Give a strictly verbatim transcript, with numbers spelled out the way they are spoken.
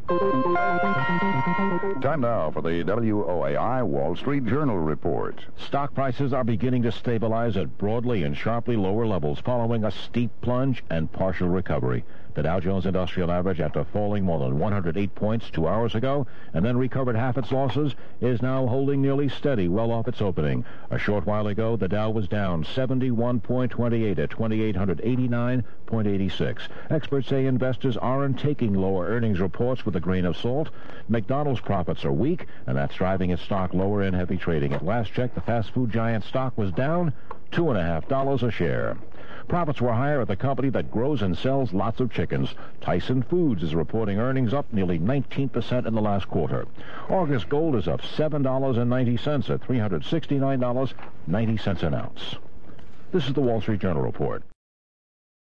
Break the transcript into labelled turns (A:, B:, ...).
A: Time now for the W O A I Wall Street Journal report.
B: Stock prices are beginning to stabilize at broadly and sharply lower levels following a steep plunge and partial recovery. The Dow Jones Industrial Average, after falling more than one hundred eight points two hours ago and then recovered half its losses, is now holding nearly steady well off its opening. A short while ago, the Dow was down seventy-one point two eight at twenty-eight eighty-nine point eight six. Experts say investors aren't taking lower earnings reports with a grain of salt. McDonald's profits are weak, and that's driving its stock lower in heavy trading. At last check, the fast food giant stock was down two and a half dollars a share. Profits were higher at the company that grows and sells lots of chickens. Tyson Foods is reporting earnings up nearly nineteen percent in the last quarter. August gold is up seven dollars and ninety cents at three hundred sixty-nine dollars and ninety cents an ounce. This is the Wall Street Journal report.